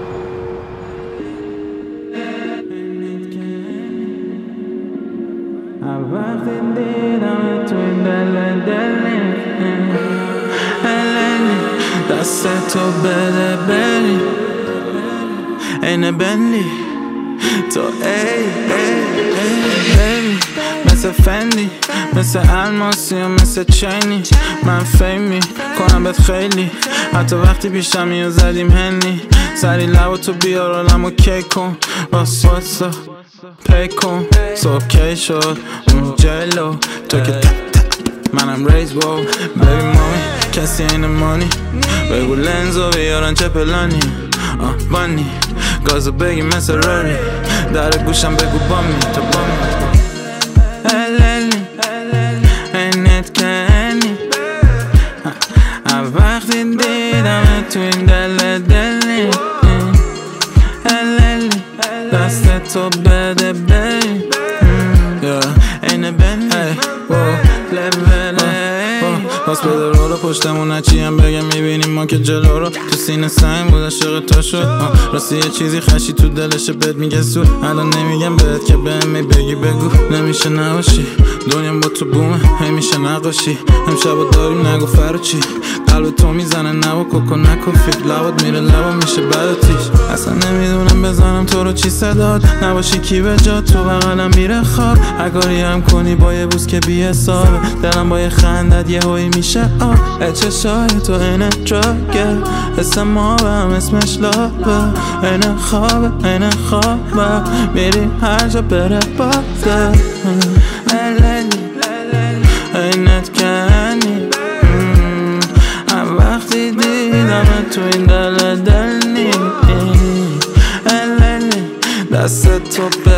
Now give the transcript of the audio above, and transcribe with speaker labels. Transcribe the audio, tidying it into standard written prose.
Speaker 1: وقتی دیدم تو این دلی دست تو بده بری اینه بنلی تو ای مثل فندی مثل الماسی و مثل چینی من فیمی کنم بهت خیلی حتی وقتی پیشم میو زدیم هنی سری لبا تو بیار آلم و کیک کن باس واتسا پی کن سوکی شد جلو تو که منم ریز باو بیبی مامی کسی این مانی بگو لنزو بیارن چه پلانی بانی گازو بگی مثل راری در گوشم بگو بامی تو بامی اینت کنی وقتی دیدم تو این دلی دست تو بده بری اینه بنی باز بده رو پشتمون هچی هم بگم میبینیم ما که جلو رو تو سینه سنگ بود عاشق تو شد راستی یه چیزی خشی تو دلشه بهت میگه سود الان نمیگم بهت که بهم بگی بگو نمیشه نباشی دنیا با تو بومه همیشه نقاشی امشب داریم نگو فرو چی قلب تو میزنه نبا کوکو نکو فکر لبات میره لبا میشه بعد تیش اصلا نمیدونم بزنم تو رو چی صداد نباشی کی به جا تو بغلم میره خواب اگاری هم کنی با یه بوس که بی حسابه دلم با یه خندت یه هایی میشه چشای تو اینه دراگه اسم ما هم اسمش لابه اینه خوابه میری هر جا بره باده اینت کنی وقتی دیدم تو این دل نی دست تو